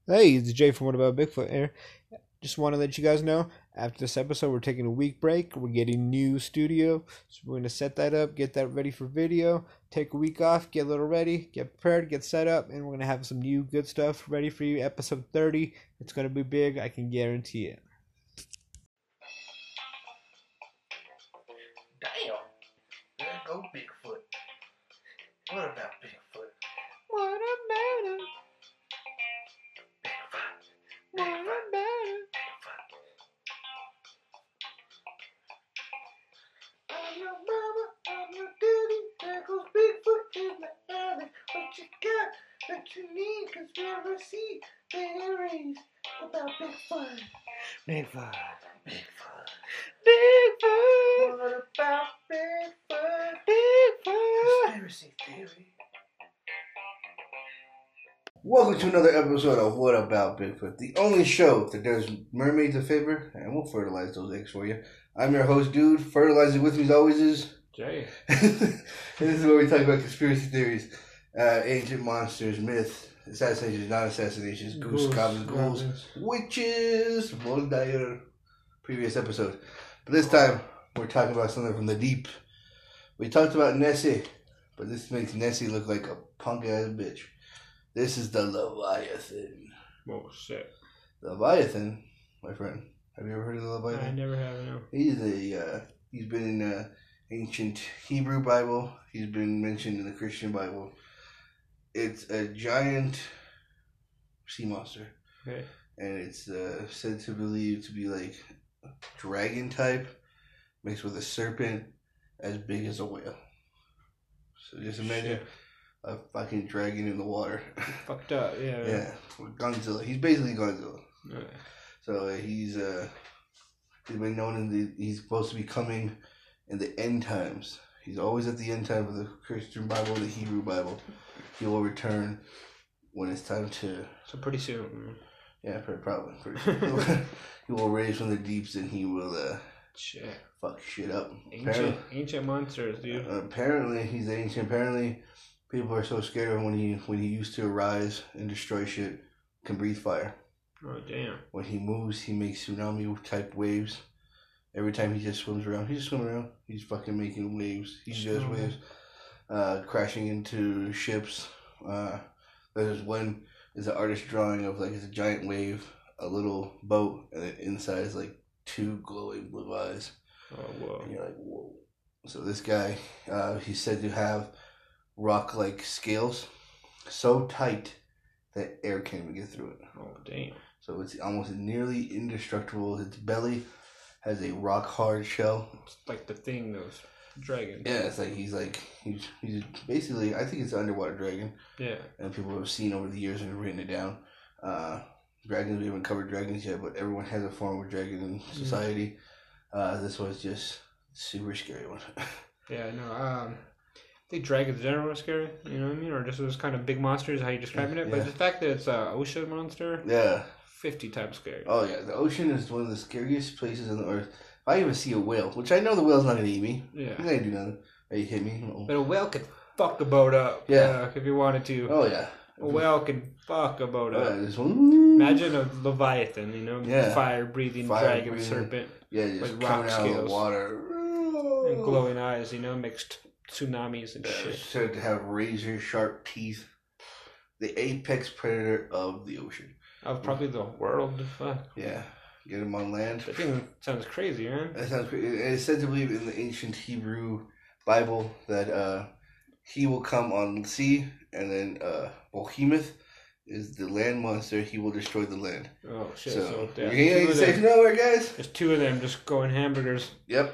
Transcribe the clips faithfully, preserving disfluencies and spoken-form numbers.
Hey, it's Jay from What About Bigfoot here. Just want to let you guys know, after this episode, we're taking a week break. We're getting new studio, so we're going to set that up, get that ready for video, take a week off, get a little ready, get prepared, get set up, and we're going to have some new good stuff ready for you. Episode thirty, it's going to be big, I can guarantee it. Damn, there go Bigfoot. What about Bigfoot? What about it? Bigfoot. What about it? I'm your mama, I'm your daddy. There goes Bigfoot in the alley. What you got that you need? Conspiracy theories about Bigfoot. Bigfoot. Bigfoot. Bigfoot. What about Bigfoot? Bigfoot. Conspiracy theory. Welcome to another episode of What About Bigfoot, the only show that does mermaids a favor and will fertilize those eggs for you. I'm your host, Dude. Fertilizing with me as always is Jay. and this is where we talk about conspiracy theories, uh, ancient monsters, myths, assassinations, non-assassinations, goose, goblins, ghouls, witches, we'll die in a previous episode. But this time, we're talking about something from the deep. We talked about Nessie, but this makes Nessie look like a punk-ass bitch. This is the Leviathan. Oh, shit. Leviathan, my friend. Have you ever heard of the Leviathan? I never have, no. He's a uh, he's been in the ancient Hebrew Bible. He's been mentioned in the Christian Bible. It's a giant sea monster, Okay. and it's uh, said to believe to be like dragon type, mixed with a serpent as big as a whale. So just imagine Shit. a fucking dragon in the water. Fucked up, yeah. Yeah, Godzilla. He's basically Godzilla. Yeah. So uh, he's uh, he's been known in the. He's supposed to be coming in the end times. He's always at the end time of the Christian Bible, the Hebrew Bible. He will return when it's time to. So pretty soon. Yeah, pretty, probably. Pretty soon. He will raise from the deeps and he will uh, Shit. fuck shit up. Ancient, Apparently, ancient monsters, dude. uh, apparently, he's ancient. Apparently, people are so scared of him when he when he used to arise and destroy shit. Can breathe fire. Oh, damn. When he moves, he makes tsunami type waves. Every time he just swims around, he's just swimming around. He's fucking making waves. He does Mhm. waves, uh, crashing into ships. Uh, there's one is an artist drawing of like it's a giant wave, a little boat, and then inside is like two glowing blue eyes. Oh, whoa. And you're like, whoa. So this guy, uh, he's said to have rock-like scales, so tight that air can't even get through it. Oh, damn. So it's almost nearly indestructible. Its belly has a rock hard shell. It's like the thing, those dragons. Yeah, it's like he's like he's he's basically I think it's an underwater dragon. Yeah. And people have seen over the years and have written it down. Uh, dragons we haven't covered dragons yet, but everyone has a form of dragon in society. Mm. Uh, this was just super scary one. Yeah, no. Um, I think dragons in general are scary. You know what I mean? Or just those kind of big monsters. How you describing it? Yeah. But the fact that it's an ocean monster. Yeah. Fifty times scary. Oh yeah, the ocean is one of the scariest places on the earth. If I even see a whale, which I know the whale's not gonna eat me, Yeah. he's not gonna do nothing. Or he hit me. No. But a whale could fuck a boat up. Yeah. Uh, if you wanted to. Oh yeah. A whale can fuck a boat Oh, up. yeah, this one. Imagine a leviathan, you know, Yeah. fire-breathing Fire dragon breathing. serpent Yeah, just with coming rock out of the scales. water. and glowing eyes, you know, mixed tsunamis and Yeah, shit. said to have razor sharp teeth. The apex predator of the ocean. Of probably the world. Fuck. Yeah, get him on land. That thing sounds crazy, man. That sounds crazy. It's said to believe in the ancient Hebrew Bible that uh, he will come on sea, and then uh, Behemoth is the land monster. He will destroy the land. Oh shit! So, So, you yeah, ain't two of safe them- nowhere, guys. There's two of them just going hamburgers. Yep.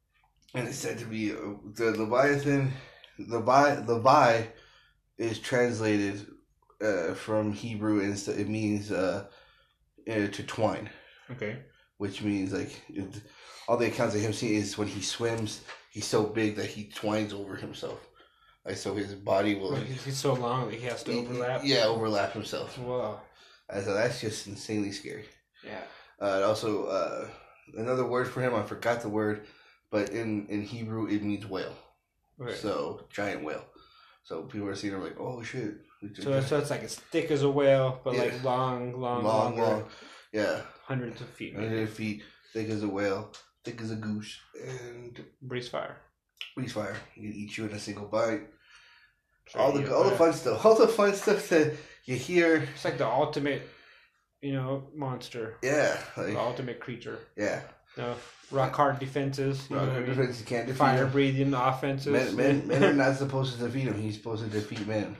And it's said to be uh, the Leviathan. Levi, Levi is translated uh, from Hebrew, and it's- it means uh, uh, to twine, Okay. which means like it, all the accounts of him seeing is when he swims, he's so big that he twines over himself. Like so, his body will. Like, he's so long that he has to overlap. Yeah, overlap himself. Whoa. Uh, So that's just insanely scary. Yeah. Uh, also, uh, another word for him, I forgot the word, but in, in Hebrew it means whale. Okay. So, giant whale. So people are seeing him like, oh shit, So, so it's like as thick as a whale, but yeah. like long, long, long, longer. long. Yeah. Hundreds of feet. Hundreds of feet, thick as a whale, thick as a goose, and breathes fire. Breathes fire. You can eat you in a single bite. Sure, all the yeah, all the fun stuff, all the fun stuff that you hear. It's like the ultimate, you know, monster. Yeah, like, the ultimate creature. Yeah. No, rock hard defenses. Rock hard defenses. You can't defeat fire him. breathing offenses. Men, men, men are not supposed to defeat him. He's supposed to defeat men,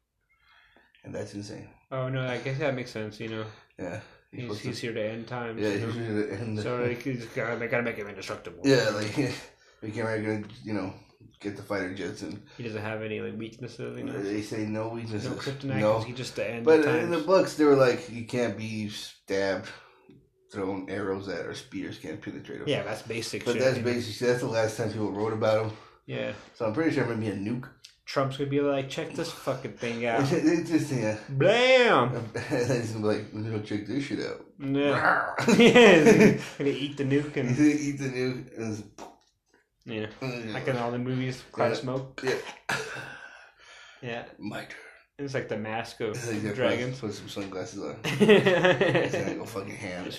and that's insane. Oh no, I guess that makes sense. You know. Yeah. He's, he's, he's here to end times. Yeah, you know? he's here to end. The, so like, he's got, they gotta make him indestructible. Yeah, like we can't gonna you know get the fighter jets and he doesn't have any like weaknesses. You know. They say no weaknesses. No kryptonite. No. He just the end. But times. in the books, they were like you can't be stabbed, thrown arrows at, or spears can't penetrate him. Yeah, that's basic. But shit, that's you know? basic. That's the last time people wrote about him. Yeah. So I'm pretty sure it might be a nuke. Trump's gonna be like, check this fucking thing out. It's just yeah. Blam. And he's gonna be like, we're gonna check this shit out. Yeah. yeah. He's gonna eat the nuke and he's gonna eat the nuke and. Yeah. Like in all the movies, cloud of smoke. Yeah. Yeah. My turn. It's like the mask of like dragons. Put some sunglasses on. It's gonna go fucking ham.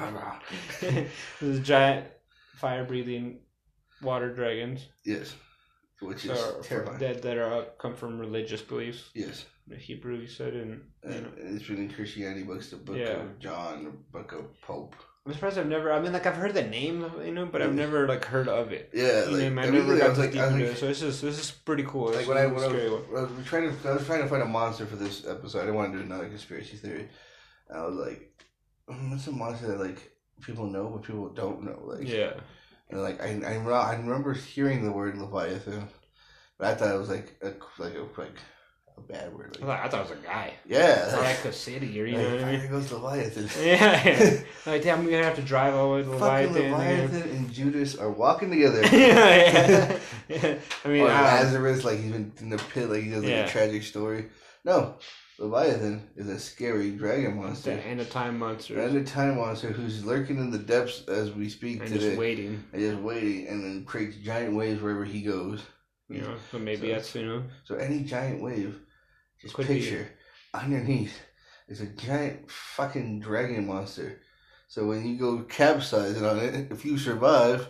These giant fire breathing water dragons. Yes. Which is so, terrifying. That, that are uh, come from religious beliefs. Yes. The Hebrew, you said, and you know. It's been in Christianity books, the Book yeah. of John, the Book of Pope. I'm surprised I've never. I mean, like I've heard the name, you know, but I've never like heard of it. Yeah, you like, know, I, I never mean, got I was this like, deep I was into like, it. So this is this is pretty cool. Like this when I, is when a I, scary was, one. I was trying to, I was trying to find a monster for this episode. I didn't want to do another conspiracy theory. And I was like, mm, what's a monster that like people know but people don't know? Like, yeah. And like I, I, I remember hearing the word Leviathan, but I thought it was like a like a like. A bad word. Like, I thought it was a guy. Yeah. Or like a city, or you like, know what I mean? Here goes Leviathan. Yeah, yeah. Like, damn, we're gonna have to drive all the way to Fucking Leviathan. Leviathan and, and Judas are walking together. yeah, yeah. I mean, or um, Lazarus, like he's been in the pit, like he does like yeah. a tragic story. No, Leviathan is a scary dragon monster. The end of time monster. End of time monster who's lurking in the depths as we speak and today. just waiting. And just waiting, and then creates giant waves wherever he goes. You know, so maybe so, that's, you know. So any giant wave, just Could picture be. underneath is a giant fucking dragon monster. So when you go capsizing on it, if you survive,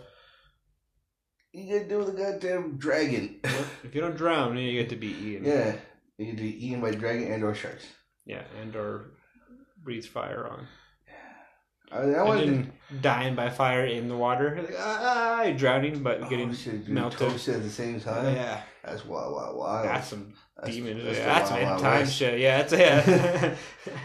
you get to do with a goddamn dragon. If you don't drown, you get to be eaten. Yeah, you get to be eaten by dragon and or sharks. Yeah, and or breathes fire on. I, I Imagine to... dying by fire in the water, like, ah, you're drowning, but oh, getting shit, melted toasted at the same time. Yeah, that's wild, wild, wild. That's some that's, demons. That's, yeah, that's wild, some wild time west. shit. Yeah, that's yeah.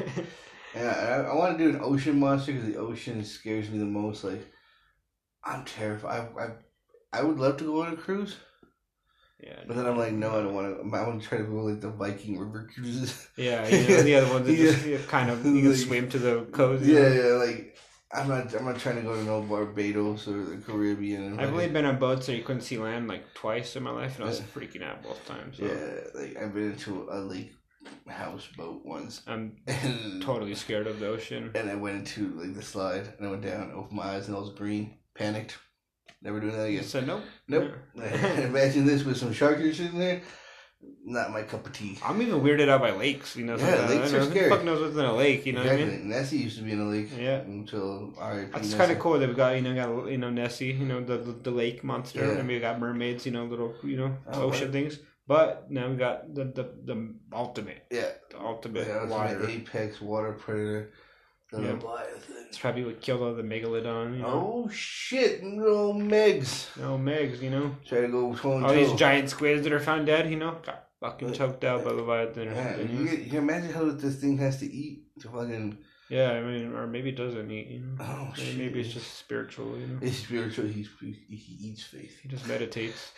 Yeah, I, I want to do an ocean monster because the ocean scares me the most. Like, I'm terrified. I, I, I would love to go on a cruise. Yeah, but then I'm like, no, I don't want to. I want to try to go like the Viking river cruises. Yeah, you know, the other ones that yeah. just you know, kind of you can like, swim to the coast. Yeah, know? yeah, like I'm not. I'm not trying to go to no Barbados or the Caribbean. I've only been on boats so you couldn't see land like twice in my life, and I was freaking out both times. So. Yeah, like I've been into a lake houseboat once. I'm and, totally scared of the ocean. And I went into like the slide, and I went down, opened my eyes, and I was green, panicked. Never doing that again. You said nope. Nope. Yeah. Imagine this with some sharks sitting there. Not my cup of tea. I'm even weirded out by lakes. You know, yeah, lakes are scary. Who the fuck knows what's in a lake? You know exactly. what I mean? Nessie used to be in a lake. Yeah. Until our. That's kind of cool that we got you know got you know Nessie, you know the the, the lake monster, yeah. and we got mermaids, you know little you know oh, ocean right. things. But now we got the the, the ultimate. Yeah. The ultimate yeah, water. Apex water predator. The yeah. Leviathan. It's probably what killed all the megalodon. You know? Oh shit! No Megs. No Megs, you know. Try to go toe and All toe. these giant squids that are found dead, you know, got fucking choked out by Leviathan or yeah, something. You, you, you imagine how this thing has to eat to fucking. Yeah, I mean, or maybe it doesn't eat. You know. Oh maybe, shit! Maybe it's just spiritual. You know. It's spiritual. He he, he eats faith. He just meditates.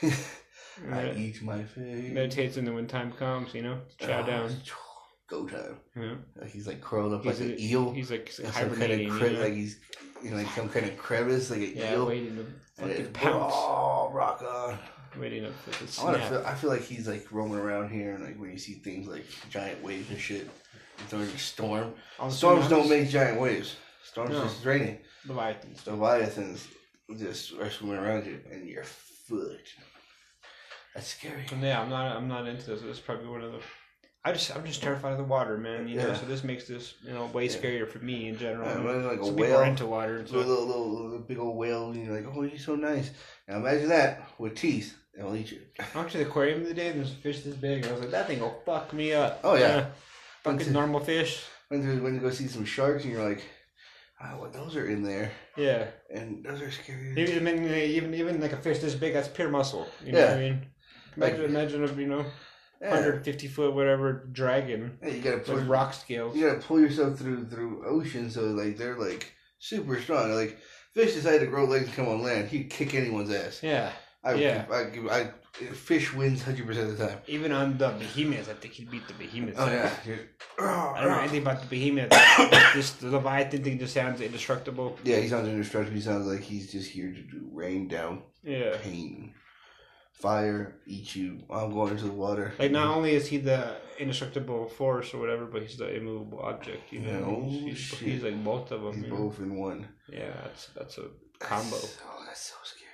I uh, eat my faith. Meditates, and then when time comes, you know, chow oh, down. Go time. Yeah. Like he's like curled up he's like a, an eel. He's like some hibernating. Kind of cre- you know? Like he's in like some kind of crevice, like an yeah, eel. waiting to fucking and pounce. Oh, rock on. Waiting up for the I, snap. feel, I feel like he's like roaming around here, and like when you see things like giant waves and shit, during a storm. All Storms don't make giant waves. Storms no. just draining. Leviathans. Leviathans just are swimming around you, and you're fucked. That's scary. Yeah, I'm not. I'm not into this. It's probably one of the. I just I'm just terrified of the water, man. You know, Yeah. so this makes this you know way scarier for me in general. Yeah, imagine like a Some whale. people are into water and So a stuff. little, little, little big old whale, and you're like, oh, he's so nice. Now imagine that with teeth. They'll eat you. I went to the aquarium the other day and there's a fish this big and I was like, that thing will fuck me up. Oh, yeah. Uh, fucking normal fish. When you when you go see some sharks, and you're like, oh, well, those are in there, Yeah. and those are scary. Even even even, even like a fish this big, that's pure muscle. You know Yeah. what I mean? Imagine Like- imagine a you know Yeah. one hundred fifty foot whatever dragon Yeah, you gotta with pull, rock scales. you gotta pull yourself through through ocean, so like they're like super strong. Like fish decide to grow legs and come on land, he'd kick anyone's ass. Yeah. I, Yeah. I, I, I fish wins hundred percent of the time. Even on the behemoths, I think he'd beat the behemoths. Oh yeah. You're, I don't know anything about the behemoth. This the Leviathan thing just sounds indestructible. Yeah, he sounds indestructible. He sounds like he's just here to do rain down Yeah. pain, fire, eat you. I'm going into the water. Like not only is he the indestructible force or whatever, but he's the immovable object. You know, Yeah, oh, he's, he's, shit. he's like both of them. He's you know? both in one. Yeah, that's that's a combo. That's, oh, that's so scary.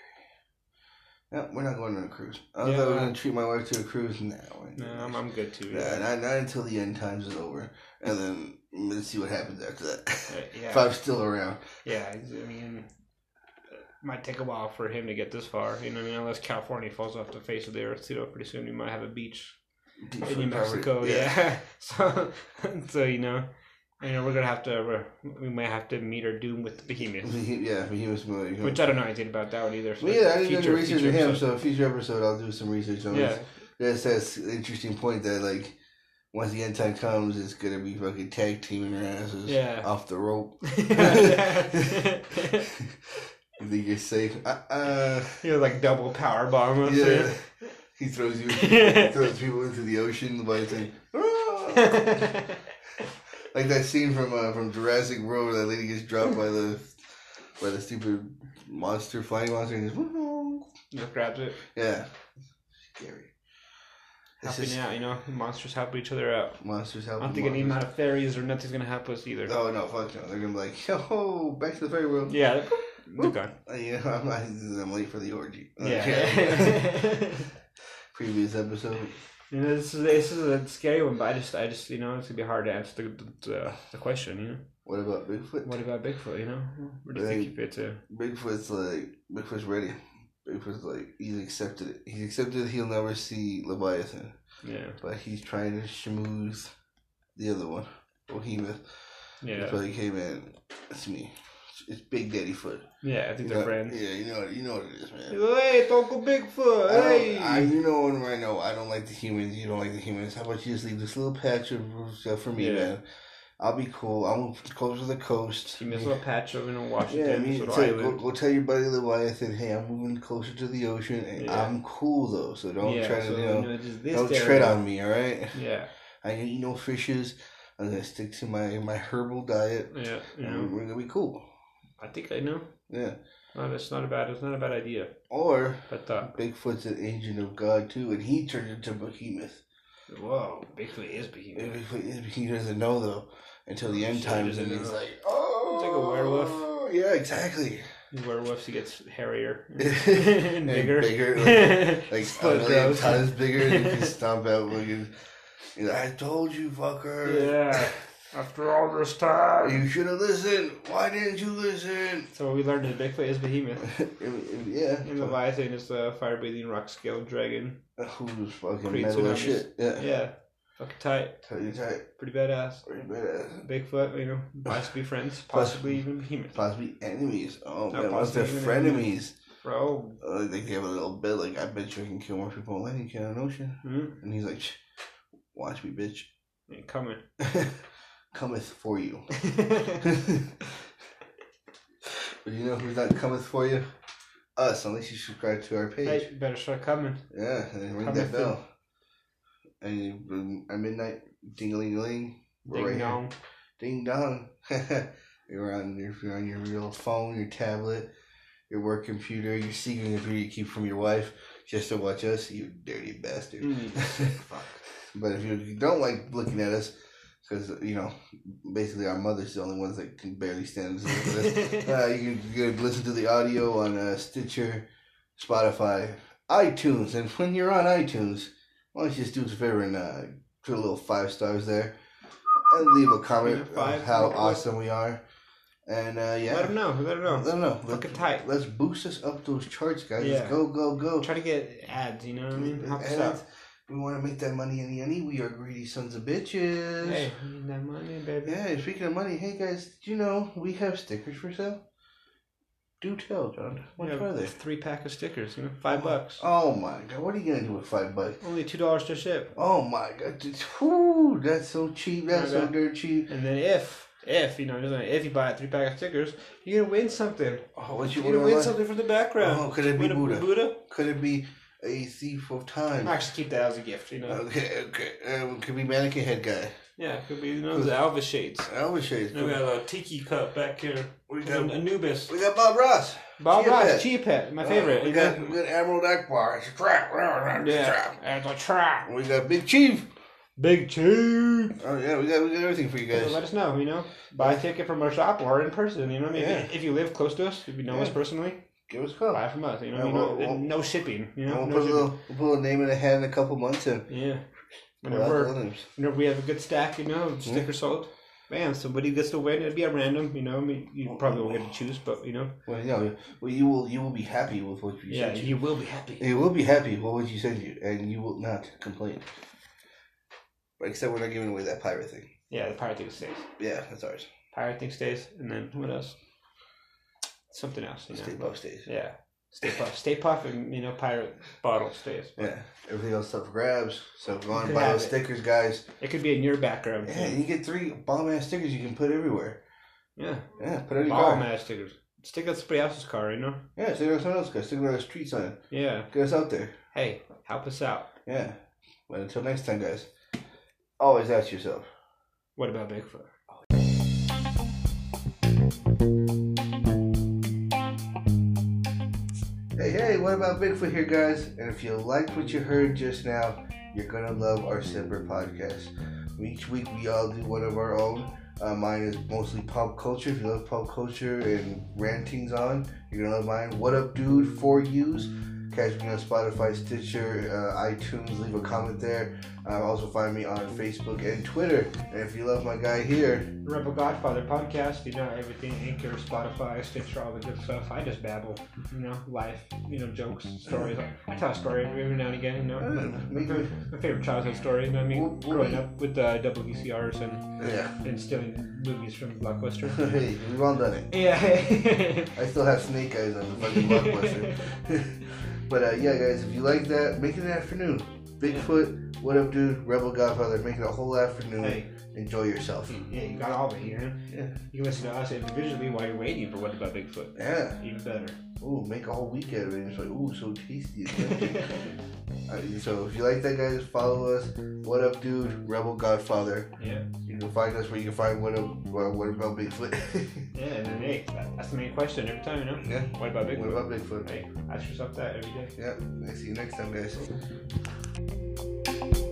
No, we're not going on a cruise. I Yeah. thought we were gonna treat my wife to a cruise. No, we're No, not. I'm, I'm good too. Nah, Yeah. not, not until the end times is over, and then let's see what happens after that. Uh, yeah. If I'm still around. Yeah, I mean, it might take a while for him to get this far. You know, what I mean, unless California falls off the face of the earth, you know, pretty soon we might have a beach Deep in foot New Mexico. covered. Yeah. so, so you know, you know, we're gonna have to. We're, we might have to meet our doom with the behemoth. Yeah, he was familiar. Which I don't know anything about that one either. So Well, yeah, I didn't do future- any research future on him, episode. so future episode I'll do some research on Yeah. this. That's that's an interesting point that like once the end time comes, it's gonna be fucking tag teaming their asses Yeah. off the rope. Yeah. You think you're safe? Uh, uh You're like double power bomb. us, yeah. He throws you, he throws people into the ocean by saying, yeah. like that scene from uh, from Jurassic World where that lady gets dropped by the by the stupid monster, flying monster, and just Just grabs it. yeah, scary. It's Helping just out, you know, monsters help each other out. monsters I help. don't think any amount of fairies or nothing's gonna help us either. Oh no, fuck no! They're gonna be like, yo, back to the fairy world. Yeah, they're gone. Uh, yeah, I'm, I'm late for the orgy. Yeah. Previous episode. You know, this is this is a scary one, but I just I just you know it's gonna be hard to answer the the, the question. You know, What about Bigfoot? what about Bigfoot? You know, where do you think he fits in? Bigfoot's like Bigfoot's ready. Bigfoot's like he's accepted it. He's accepted that he'll never see Leviathan, Yeah, but he's trying to schmooze the other one, Behemoth. yeah, He's like, hey man, it's me. It's Big Daddy Foot. yeah. I think You they're know- friends. Yeah, you know, you know what it is, man. He's like, hey, Uncle Bigfoot. I don't- Hey, I, you know what I know. I don't like the humans. You don't like the humans. How about you just leave this little patch of stuff for me, Yeah. man? I'll be cool. I'll move closer to the coast. he missed a little patch of you know Washington, Yeah, I mean, this little tell, go, island. go tell your buddy Leviathan, hey, I'm moving closer to the ocean, and Yeah. I'm cool though. So don't yeah, try to, so, you know, just this don't area. tread on me, all right? Yeah, I eat no fishes. I'm gonna stick to my my herbal diet, yeah. You and know, we're gonna be cool. I think I know. Yeah. No, that's not a bad. It's not a bad idea. Or But uh, Bigfoot's an agent of God too, and he turned into Behemoth. whoa, Bigfoot is And behemoth. Bigfoot, he doesn't know though until the end Shit, times, doesn't and he's know. like, oh, It's like a werewolf. Yeah, exactly. He's werewolf. He gets hairier and And bigger. bigger, like, like a Split million gross. times bigger, and you can stomp out. Looking, he's like, I told you, fucker. Yeah. After all this time. You should have listened. Why didn't you listen? So we learned that Bigfoot is behemoth. Yeah. And Leviathan is the fire-breathing rock-scaled dragon. Who's fucking Creates metal as tsunamis. shit? Yeah. Yeah. Fucking tight. Tell you tight. Pretty badass. Pretty badass. Bigfoot, you know, possibly friends, possibly even behemoth. Possibly enemies. Oh, No, man. What's their possibly even frenemies? Bro. Uh, they have a little bit like, I bet you I can kill more people on land than you can on an ocean. Mm-hmm. And he's like, "Shh, watch me, bitch. Ain't coming. Cometh for you. But you know who's not cometh for you? Us, unless you subscribe to our page. Hey, better start coming. Yeah, and then ring Cometh that bell. And you, at midnight, ding-a-ling-a-ling. we're Ding right here. dong. Ding dong. you're on your you're on your real phone, your tablet, your work computer, your secret computer you keep from your wife just to watch us, you dirty bastard. Mm, fuck. But if you don't like looking at us, because you know, basically our mother's the only ones that can barely stand to look at us. Uh, you can, you can listen to the audio on uh, Stitcher, Spotify, iTunes, and when you're on iTunes, why don't you just do us a favor and uh, put a little five stars there, and leave a comment five, of how five, awesome we are. And uh, yeah, let them know. Let them know. Let them know. Fucking tight. Let's boost us up those charts, guys. Yeah. Let's go, go, go. Try to get ads. You know what I mean? Help us And out. we want to make that money in the any. We are greedy sons of bitches. Hey, we need that money, baby. Yeah. Speaking of money, hey guys, did you know we have stickers for sale? Do tell, John. What are they? Three pack of stickers. You know, five bucks. Oh my god, what are you gonna do with five bucks? Only two dollars to ship. Oh my god, whew, that's so cheap. That's so dirt cheap. And then if. If you know, if you buy a three pack of stickers, you're gonna win something. Oh, what you You're gonna win win something from the background. Oh, could it be win a Buddha? Buddha? Could it be a thief of time? Actually, keep that as a gift. You know. Okay, okay. Um, could be mannequin head guy. Yeah, it could be you know the Elvis shades. Elvis shades. We got a tiki cup back here. We got Anubis. We got Bob Ross. Bob Chia Ross, Pet. Chia Pet, my favorite. Uh, we got we got Emerald Akbar. It's a trap. It's a Yeah, trap. it's a trap. We got Big Chief. Big Chief. Oh yeah, we got we got everything for you guys. So let us know, you know. Buy a ticket from our shop or in person, you know what I mean? Yeah. If you live close to us, if you know Yeah. us personally, Give us a call. buy from us, you know. Yeah, you know we'll- and no shipping, you know. We'll no put a shipping. little we'll put a little name in a hat in a couple months and Yeah. pull out Whenever, the names. whenever we have a good stack, you know, stickers sold, man, somebody gets to win. It'd be a random, you know. I mean, you probably won't get to choose, but you know. Well, yeah, well, you will you will be happy with what you Yeah, sent you will be happy. You will be happy with what you send you, and you will not complain. But except we're not giving away that pirate thing. Yeah, the pirate thing stays. Yeah, that's ours. Pirate thing stays, and then what else? Something else. You know? Stay Puft stays. Yeah. Stay Puff. Stay Puff and, you know, pirate bottle stays. Yeah, everything else up for grabs. So go on and You buy have those it. stickers, guys. It could be in your background. Yeah, you get three bomb ass stickers you can put everywhere. Yeah. Yeah, put it in your Ball car. match stickers. Stick on somebody else's car, you know? Yeah, stick it on someone else's car. Stick it on a street sign. Yeah. Get us out there. Hey, help us out. Yeah. But until next time, guys, always ask yourself, What about Bigfoot? Hey, hey, what about Bigfoot here, guys? And if you liked what you heard just now, you're going to love our separate podcast. Each week, we all do one of our own. Uh, mine is mostly pop culture. If you love pop culture and rantings on, you're going to love mine. What Up Dude, For Yous. Catch me on Spotify, Stitcher, uh, iTunes. Leave a comment there. Uh, also find me on Facebook and Twitter. And if you love my guy here, Rebel Godfather podcast, you know, everything, Anchor, Spotify, Stitcher, all the good stuff. I just babble, you know, life, you know, jokes, stories. I tell a story every now and again, you know. Uh, my, my, my favorite childhood story, you know what I mean? We'll- we'll Growing be- up with uh, double V C Rs and, yeah, and stealing movies from Blockbuster. hey, we've all done it. Yeah. I still have Snake Eyes on the fucking Blockbuster. But uh, yeah, guys, if you like that, make it an afternoon. Bigfoot, What Up Dude, Rebel Godfather, make it a whole afternoon. Hey. Enjoy yourself. Yeah, you got all of it, you know? Yeah. You can listen to us individually while you're waiting for What About Bigfoot. Yeah. Even better. Ooh, make a whole week out of it. It's like, ooh, so tasty. uh, so if you like that, guys, follow us. What Up Dude, Rebel Godfather. Yeah. You can find us where you can find What Up, uh, What About Bigfoot. Yeah, and then, hey, that, that's the main question every time, you know? Yeah. What about Bigfoot? What about Bigfoot? Hey, ask yourself that every day. Yeah. See you next time, guys.